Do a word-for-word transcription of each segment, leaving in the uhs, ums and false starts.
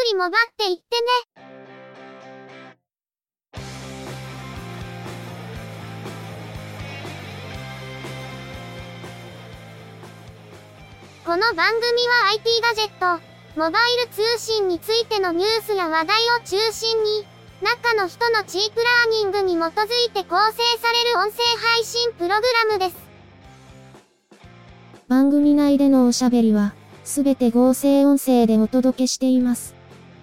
りもばっていってね。この番組は アイティー ガジェット、モバイル通信についてのニュースや話題を中心に、中の人のチープラーニングに基づいて構成される音声配信プログラムです。 番組内でのおしゃべりは、すべて合成音声でお届けしています。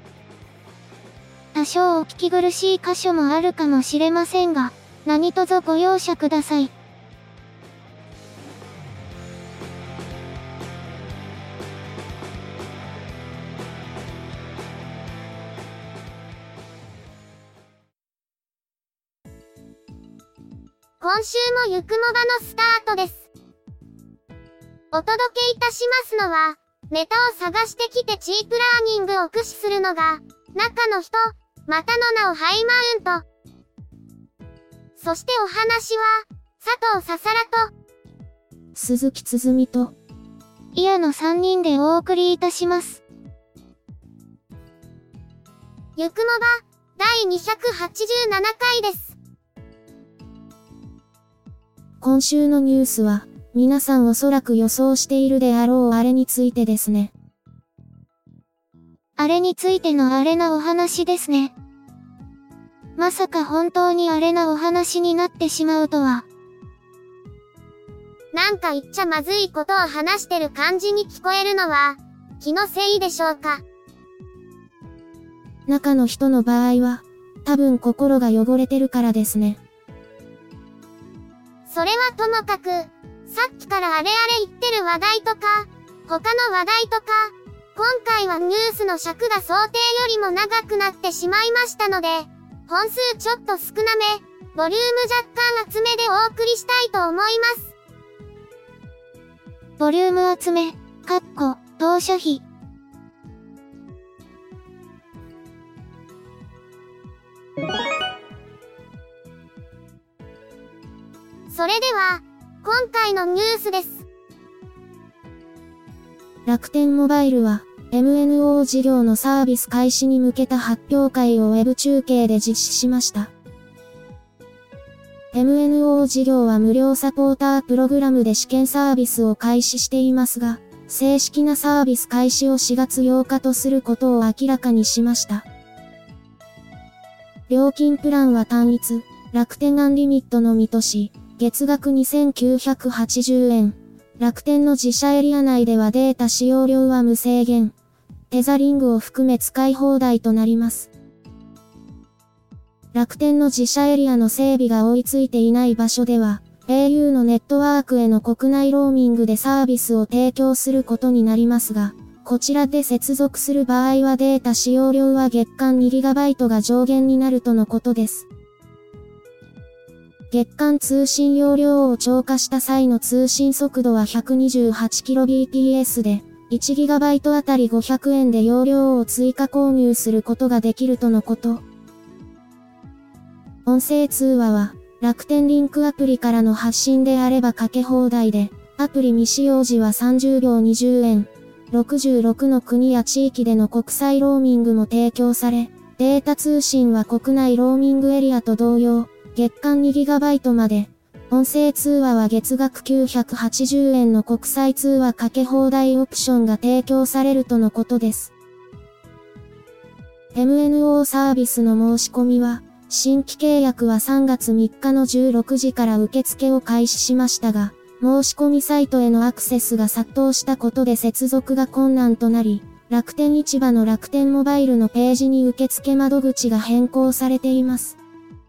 多少お聞き苦しい箇所もあるかもしれませんが、何卒ご容赦ください。今週もゆくもばのスタートです。お届けいたしますのは、ネタを探してきてチープラーニングを駆使するのが、中の人、またの名をハイマウント。そしてお話は、佐藤ささらと、 鈴木つづみと、 イヤのさんにんでお送りいたします。ゆくもば、だいにひゃくはちじゅうななかいです。 今週のニュースは、皆さんおそらく予想しているであろうあれについてですね。 あれについてのあれなお話ですね。まさか本当にあれなお話になってしまうとは。なんか言っちゃまずいことを話してる感じに聞こえるのは、気のせいでしょうか。 中の人の場合は、多分心が汚れてるからですね。 それはともかく、さっきからあれあれ言ってる話題とか、他の話題とか、今回はニュースの尺が想定よりも長くなってしまいましたので、本数ちょっと少なめ、ボリューム若干厚めでお送りしたいと思います。ボリューム厚め、かっこ、当初費。それでは、今回のニュースです。 楽天モバイルは、エムエヌオー 事業のサービス開始に向けた発表会をウェブ中継で実施しました。エムエヌオー 事業は無料サポータープログラムで試験サービスを開始していますが、正式なサービス開始をしがつようかとすることを明らかにしました。料金プランは単一、楽天アンリミットのみとし、月額にせんきゅうひゃくはちじゅうえん。楽天の自社エリア内ではデータ使用量は無制限。テザリングを含め使い放題となります。楽天の自社エリアの整備が追いついていない場所では、エーユー のネットワークへの国内ローミングでサービスを提供することになりますが、こちらで接続する場合はデータ使用量は月間 にギガバイト が上限になるとのことです。月間通信容量を超過した際の通信速度は ひゃくにじゅうはちキロビーピーエス で、いちギガバイト あたりごひゃくえんで容量を追加購入することができるとのこと。音声通話は、楽天リンクアプリからの発信であればかけ放題で、アプリ未使用時はさんじゅうびょうにじゅうえん、ろくじゅうろくの国や地域での国際ローミングも提供され、データ通信は国内ローミングエリアと同様、月間 にギガバイト まで、音声通話は月額きゅうひゃくはちじゅうえんの国際通話かけ放題オプションが提供されるとのことです。エムエヌオー サービスの申し込みは、新規契約はさんがつみっかのじゅうろくじから受付を開始しましたが、申し込みサイトへのアクセスが殺到したことで接続が困難となり、楽天市場の楽天モバイルのページに受付窓口が変更されています。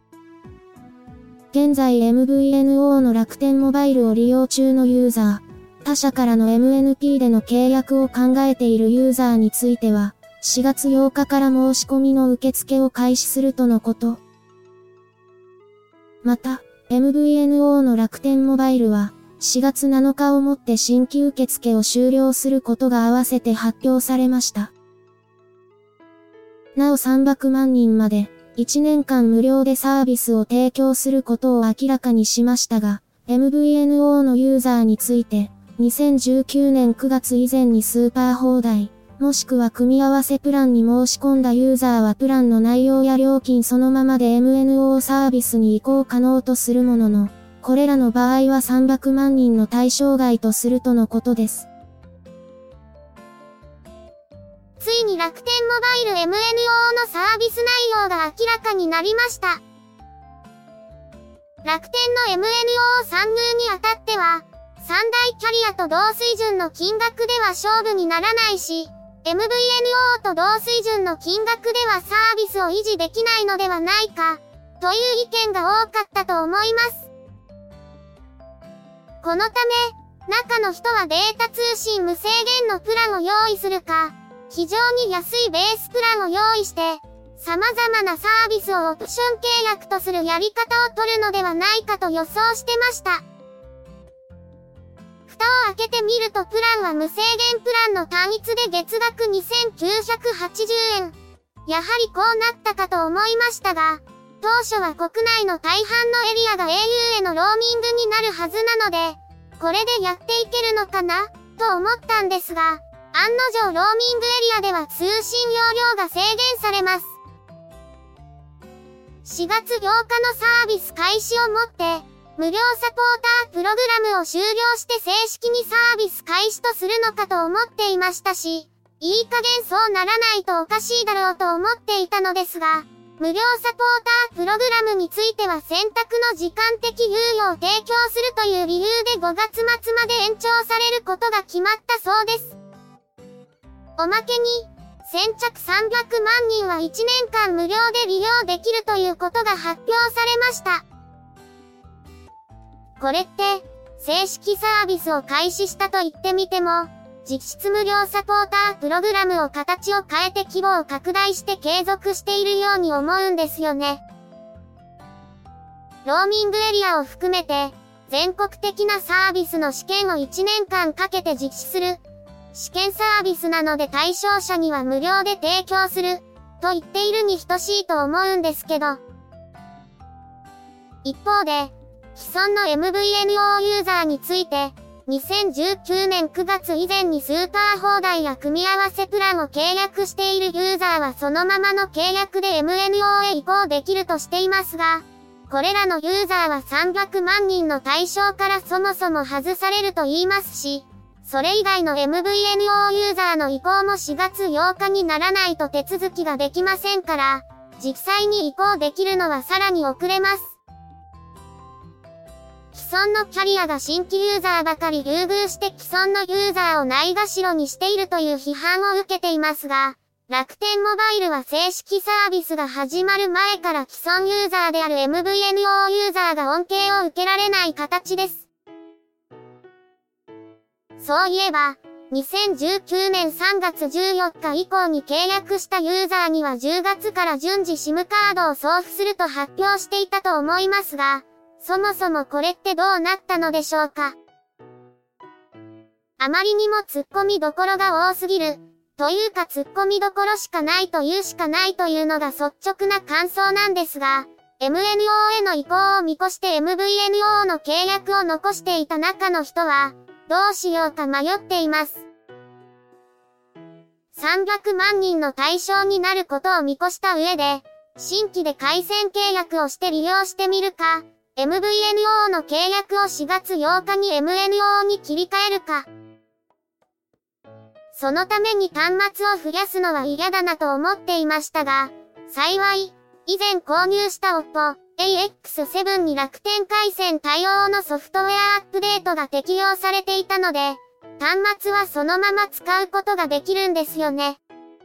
現在 エムブイエヌオー の楽天モバイルを利用中のユーザー、他社からの エムエヌピー での契約を考えているユーザーについては、しがつようかから申し込みの受付を開始するとのこと。また、エムブイエヌオー の楽天モバイルは、しがつなのかをもって新規受付を終了することが合わせて発表されました。なおさんびゃくまんにんまで、いちねんかん無料でサービスを提供することを明らかにしましたが、エムブイエヌオー のユーザーについて、にせんじゅうきゅうねんくがつ以前にスーパー放題、 もしくは組み合わせプランに申し込んだユーザーはプランの内容や料金そのままで エムエヌオー サービスに移行可能とするものの、これらの場合はさんびゃくまんにんの対象外とするとのことです。 ついに楽天モバイル エムエヌオー のサービス内容が明らかになりました。楽天の エムエヌオー 参入にあたっては、三大キャリアと同水準の金額では勝負にならないし、エムブイエヌオー と同水準の金額ではサービスを維持できないのではないか、という意見が多かったと思います。このため、中の人はデータ通信無制限のプランを用意するか、非常に安いベースプランを用意して、様々なサービスをオプション契約とするやり方を取るのではないかと予想してました。蓋を開けてみるとプランは無制限プランの単一で月額にせんきゅうひゃくはちじゅうえん。やはりこうなったかと思いましたが、当初は国内の大半のエリアが エーユー へのローミングになるはずなので、これでやっていけるのかなと思ったんですが、案の定ローミングエリアでは通信容量が制限されます。しがつようかのサービス開始をもって、無料サポータープログラムを終了して正式にサービス開始とするのかと思っていましたし、いい加減そうならないとおかしいだろうと思っていたのですが、無料サポータープログラムについては選択の時間的猶予を提供するという理由でごがつまつまで延長されることが決まったそうです。おまけに、先着さんびゃくまんにんはいちねんかん無料で利用できるということが発表されました。これって、正式サービスを開始したと言ってみても、実質無料サポータープログラムを形を変えて規模を拡大して継続しているように思うんですよね。ローミングエリアを含めて、全国的なサービスの試験をいちねんかんかけて実施する。試験サービスなので対象者には無料で提供する、と言っているに等しいと思うんですけど。一方で、既存の エムブイエヌオー ユーザーについて、にせんじゅうきゅうねんくがつ以前にスーパー放題や組み合わせプランを契約しているユーザーはそのままの契約で エムエヌオー へ移行できるとしていますが、これらのユーザーはさんびゃくまんにんの対象からそもそも外されると言いますし、それ以外の エムブイエヌオー ユーザーの移行もしがつようかにならないと手続きができませんから、実際に移行できるのはさらに遅れます。既存のキャリアが新規ユーザーばかり優遇して既存のユーザーをないがしろにしているという批判を受けていますが、楽天モバイルは正式サービスが始まる前から既存ユーザーである エムブイエヌオー ユーザーが恩恵を受けられない形です。そういえば、にせんじゅうきゅうねんさんがつじゅうよっか以降に契約したユーザーにはじゅうがつから順次 SIM カードを送付すると発表していたと思いますが、そもそもこれってどうなったのでしょうか。あまりにも突っ込みどころが多すぎる、というか突っ込みどころしかないというしかないというのが率直な感想なんですが、エムエヌオー への移行を見越して エムブイエヌオー の契約を残していた中の人は、どうしようか迷っています。さんびゃくまんにんの対象になることを見越した上で、新規で回線契約をして利用してみるか、エムブイエヌオー の契約をしがつようかに エムエヌオー に切り替えるか。そのために端末を増やすのは嫌だなと思っていましたが、幸い、以前購入した オッポエーエックスセブン に楽天回線対応のソフトウェアアップデートが適用されていたので、端末はそのまま使うことができるんですよね。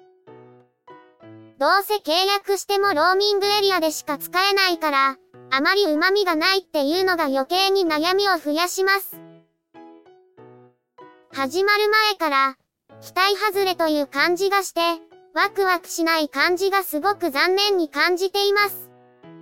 どうせ契約してもローミングエリアでしか使えないから、あまり旨味がないっていうのが余計に悩みを増やします。始まる前から、期待外れという感じがして、ワクワクしない感じがすごく残念に感じています。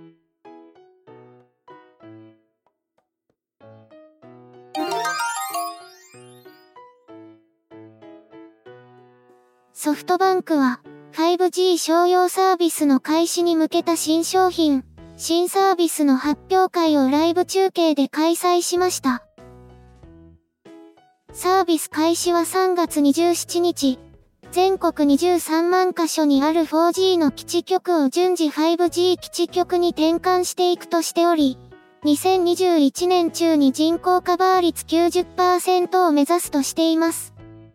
ソフトバンクは ファイブジー 商用サービスの開始に向けた新商品、新サービスの発表会をライブ中継で開催しました。サービス開始はさんがつにじゅうしちにち、 全国にじゅうさんまんかしょにある フォージー の基地局を順次 ファイブジー 基地局に転換していくとしており、にせんにじゅういちねん中に人口カバー率 きゅうじゅっパーセント を目指すとしています。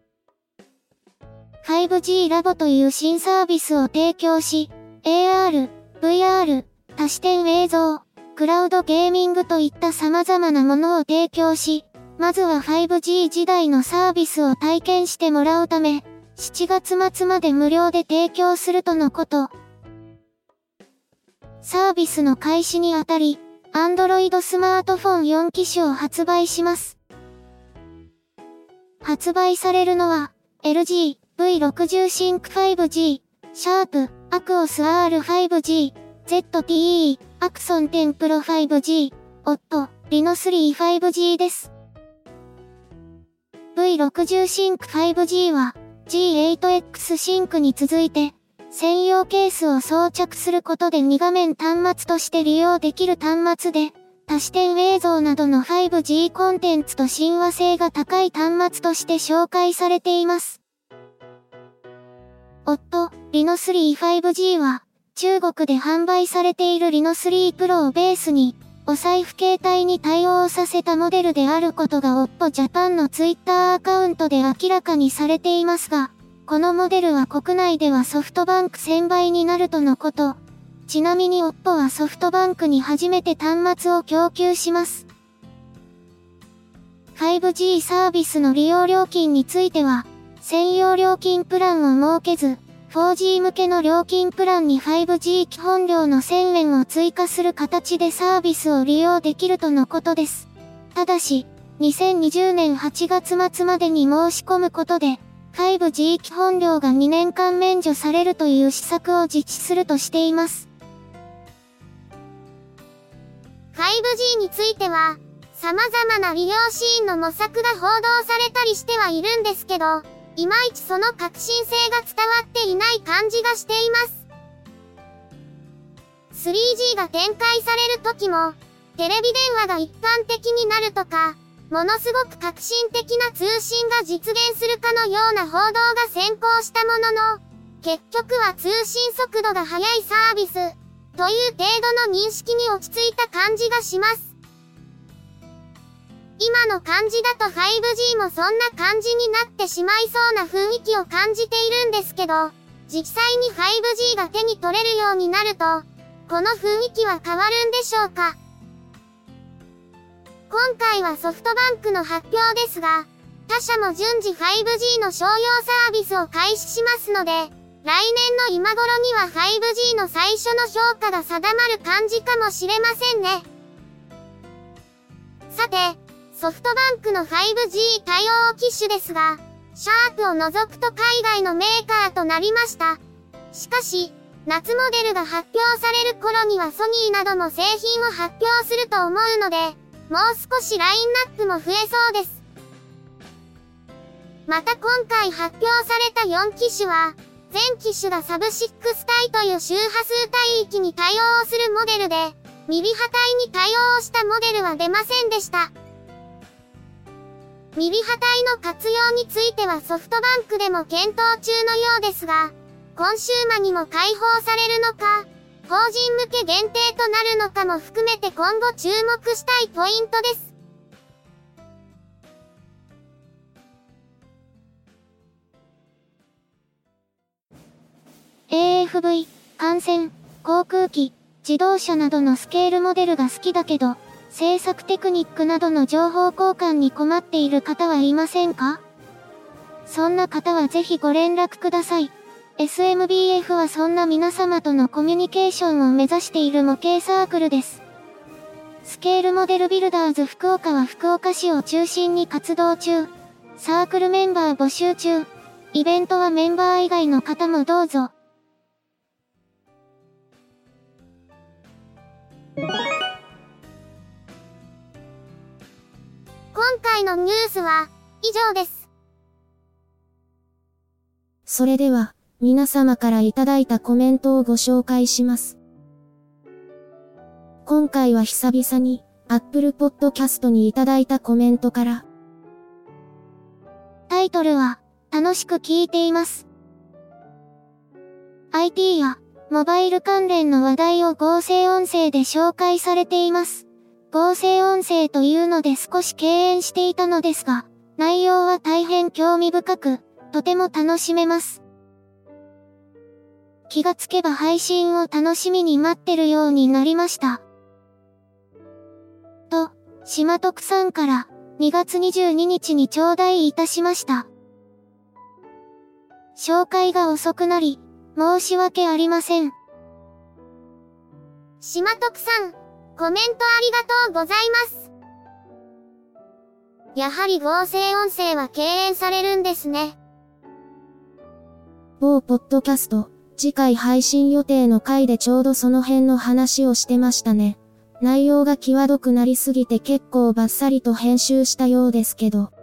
ファイブジー ラボという新サービスを提供し、エーアール、ブイアール、多視点映像、クラウドゲーミングといった様々なものを提供し、まずは ファイブジー 時代のサービスを体験してもらうため、しちがつ末まで無料で提供するとのこと。サービスの開始にあたり、Android スマートフォンよんきしゅを発売します。発売されるのは、エルジー、ブイろくじゅう シンク ファイブジー、シャープ、アクオス アールファイブジー、ゼットティーイー、アクソンテンプロ ファイブジー、オット、リノスリー ファイブジー です。ブイろくじゅう シンク ファイブジー は、ジーエイトエックス シンクに続いて、専用ケースを装着することでに画面端末として利用できる端末で、多視点映像などの ファイブジー コンテンツと親和性が高い端末として紹介されています。オット、リノスリー ファイブジー は、中国で販売されているリノスリー Pro をベースに、お財布携帯に対応させたモデルであることが オッポ ジャパンのツイッターアカウントで明らかにされていますが、このモデルは国内ではソフトバンクせんばいになるとのこと。ちなみに オッポ はソフトバンクに初めて端末を供給します。ファイブジー サービスの利用料金については、専用料金プランを設けず、フォージー 向けの料金プランに ファイブジー 基本料のせんえんを追加する形でサービスを利用できるとのことです。ただし、にせんにじゅうねんはちがつ末までに申し込むことで、ファイブジー 基本料がにねんかん免除されるという施策を実施するとしています。ファイブジー については、様々な利用シーンの模索が報道されたりしてはいるんですけど、いまいちその革新性が伝わっていない感じがしています。スリージー が展開される時も、テレビ電話が一般的になるとか、ものすごく革新的な通信が実現するかのような報道が先行したものの、結局は通信速度が速いサービス、という程度の認識に落ち着いた感じがします。今の感じだと ファイブジー もそんな感じになってしまいそうな雰囲気を感じているんですけど、実際に ファイブジー が手に取れるようになると、この雰囲気は変わるんでしょうか。今回はソフトバンクの発表ですが、他社も順次 ファイブジー の商用サービスを開始しますので、来年の今頃には ファイブジー の最初の評価が定まる感じかもしれませんね。さて、ソフトバンクの ファイブジー 対応機種ですが、シャープを除くと海外のメーカーとなりました。しかし、夏モデルが発表される頃にはソニーなども製品を発表すると思うので、もう少しラインナップも増えそうです。また今回発表されたよんきしゅは、全機種がサブシックス帯という周波数帯域に対応するモデルで、ミリ波帯に対応したモデルは出ませんでした。ミリ波帯の活用についてはソフトバンクでも検討中のようですが、今週末にも開放されるのか、法人向け限定となるのかも含めて今後注目したいポイントです。エーエフブイ、艦船、航空機、自動車などのスケールモデルが好きだけど、制作テクニックなどの情報交換に困っている方はいませんか？そんな方はぜひご連絡ください。エスエムビーエフ はそんな皆様とのコミュニケーションを目指している模型サークルです。スケールモデルビルダーズ福岡は福岡市を中心に活動中。サークルメンバー募集中。イベントはメンバー以外の方もどうぞ。今回のニュースは以上です。 それでは、皆様からいただいたコメントをご紹介します。今回は久々に、Apple Podcast にいただいたコメントから。 タイトルは、楽しく聞いています。 アイティー やモバイル関連の話題を合成音声で紹介されています。合成音声というので少し敬遠していたのですが、内容は大変興味深く、とても楽しめます。気がつけば配信を楽しみに待ってるようになりました。と、島徳さんからにがつにじゅうににちに頂戴いたしました。紹介が遅くなり、申し訳ありません。島徳さん、コメントありがとうございます。やはり合成音声は敬遠されるんですね。 某ポッドキャスト、次回配信予定の回でちょうどその辺の話をしてましたね。内容が際どくなりすぎて結構バッサリと編集したようですけど。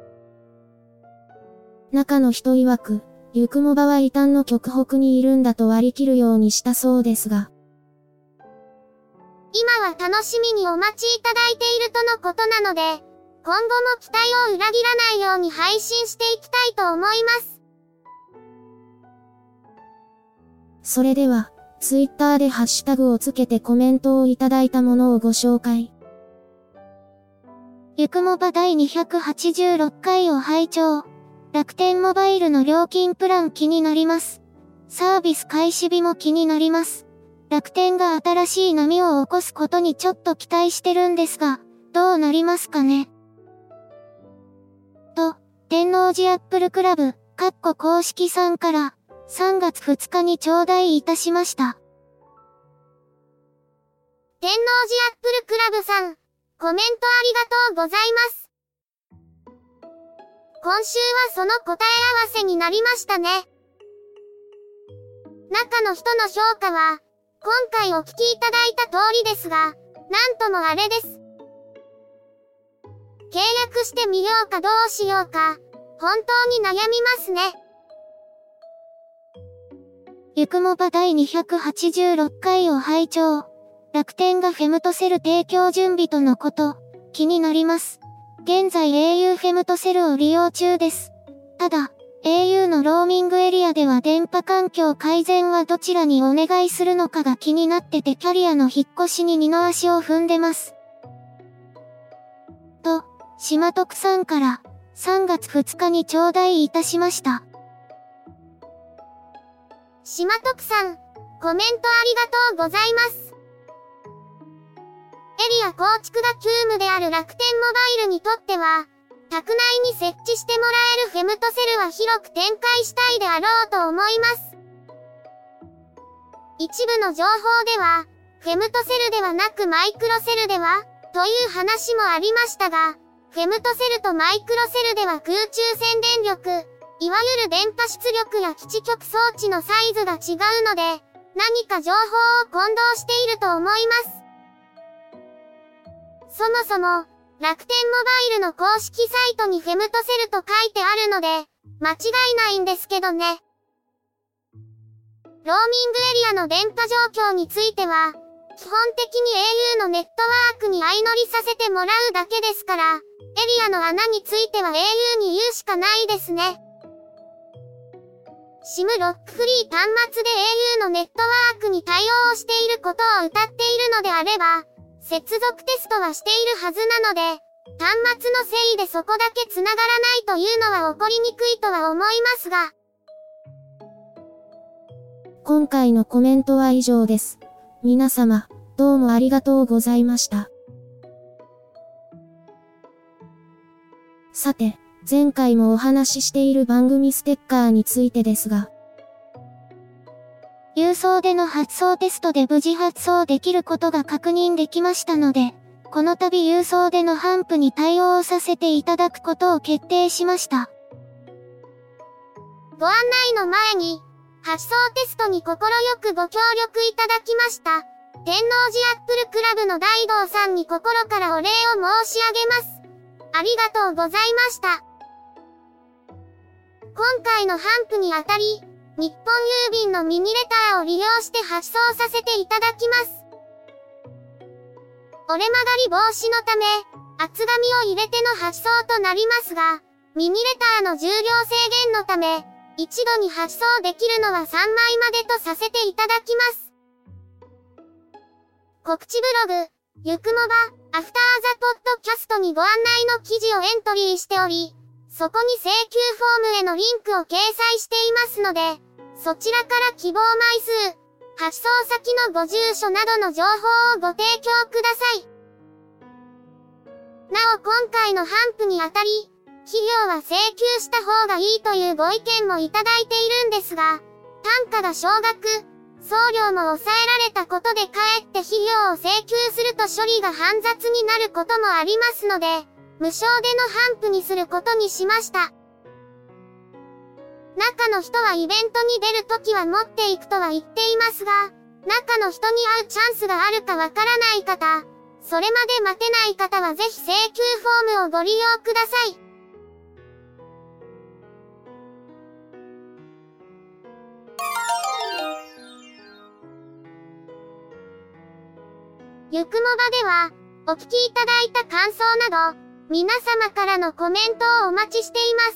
中の人曰く、ゆくもばは異端の極北にいるんだと割り切るようにしたそうですが。 今は楽しみにお待ちいただいているとのことなので、今後も期待を裏切らないように配信していきたいと思います。 それでは、ツイッターでハッシュタグをつけてコメントをいただいたものをご紹介。 ゆくもばだいにひゃくはちじゅうろっかいを拝聴。楽天モバイルの料金プラン気になります。サービス開始日も気になります。楽天が新しい波を起こすことにちょっと期待してるんですが、どうなりますかね。と、天王寺アップルクラブ、かっこ公式さんから、さんがつふつかに頂戴いたしました。天王寺アップルクラブさん、コメントありがとうございます。今週はその答え合わせになりましたね。中の人の評価は、今回お聞きいただいた通りですが、なんともあれです。契約してみようかどうしようか、本当に悩みますね。ゆくもばだいにひゃくはちじゅうろっかいを拝聴。楽天がフェムトセル提供準備とのこと、気になります。現在 au フェムトセルを利用中です。ただ、au のローミングエリアでは電波環境改善はどちらにお願いするのかが気になっててキャリアの引っ越しに二の足を踏んでます。と、島徳さんからさんがつふつかに頂戴いたしました。島徳さん、コメントありがとうございます。エリア構築が急務である楽天モバイルにとっては、宅内に設置してもらえるフェムトセルは広く展開したいであろうと思います。一部の情報では、フェムトセルではなくマイクロセルでは、という話もありましたが、フェムトセルとマイクロセルでは空中線電力、いわゆる電波出力や基地局装置のサイズが違うので、何か情報を混同していると思います。そもそも、楽天モバイルの公式サイトにフェムトセルと書いてあるので、間違いないんですけどね。ローミングエリアの電波状況については、基本的に au のネットワークに相乗りさせてもらうだけですから、エリアの穴については au に言うしかないですね。SIM ロックフリー端末で au のネットワークに対応していることを謳っているのであれば、接続テストはしているはずなので、端末のせいでそこだけ繋がらないというのは起こりにくいとは思いますが。 今回のコメントは以上です。皆様、どうもありがとうございました。さて、前回もお話ししている番組ステッカーについてですが、 郵送での発送テストで無事発送できることが確認できましたので、この度郵送での頒布に対応させていただくことを決定しました。ご案内の前に、発送テストに心よくご協力いただきました。天王寺アップルクラブの大道さんに心からお礼を申し上げます。ありがとうございました。今回の頒布にあたり、日本郵便のミニレターを利用して発送させていただきます。折れ曲がり防止のため、厚紙を入れての発送となりますが、ミニレターの重量制限のため、 一度に発送できるのはさんまいまでとさせていただきます。告知ブログ、ゆくもば、アフターザポッドキャストにご案内の記事をエントリーしており、そこに請求フォームへのリンクを掲載していますので、そちらから希望枚数、発送先のご住所などの情報をご提供ください。なお今回の頒布にあたり、企業は請求した方がいいというご意見もいただいているんですが、単価が少額、送料も抑えられたことでかえって費用を請求すると処理が煩雑になることもありますので、無償での頒布にすることにしました。中の人はイベントに出るときは持っていくとは言っていますが、中の人に会うチャンスがあるかわからない方、それまで待てない方はぜひ請求フォームをご利用ください。ゆくもばでは、お聞きいただいた感想など、皆様からのコメントをお待ちしています。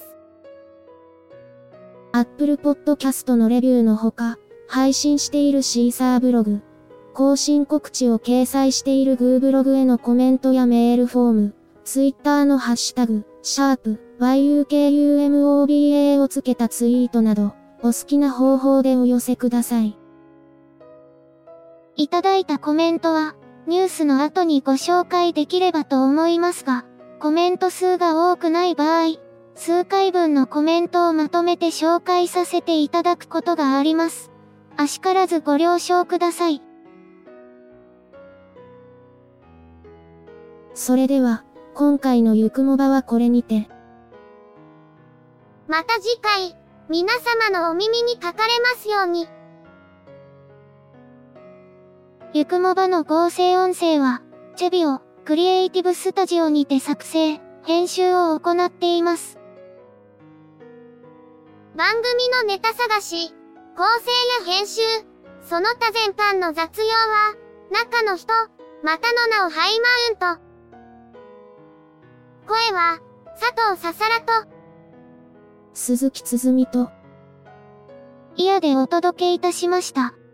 Apple Podcast のレビューのほか、配信しているシーサーブログ、更新告知を掲載している Goo ブログへのコメントやメールフォーム、Twitter のハッシュタグ、シャープ、ワイユーケーユーエムオービーエー をつけたツイートなど、お好きな方法でお寄せください。 いただいたコメントは、ニュースの後にご紹介できればと思いますが、コメント数が多くない場合、数回分のコメントをまとめて紹介させていただくことがあります。あしからずご了承ください。 それでは、今回のゆくもばはこれにて。 また次回、皆様のお耳にかかれますように。 ゆくもばの合成音声は、チェビオ、クリエイティブスタジオにて作成、編集を行っています。 番組のネタ探し、構成や編集、その他全般の雑用は、中の人、またの名をハイマウント。声は、佐藤ささらと、 鈴木つづみと、 イヤでお届けいたしました。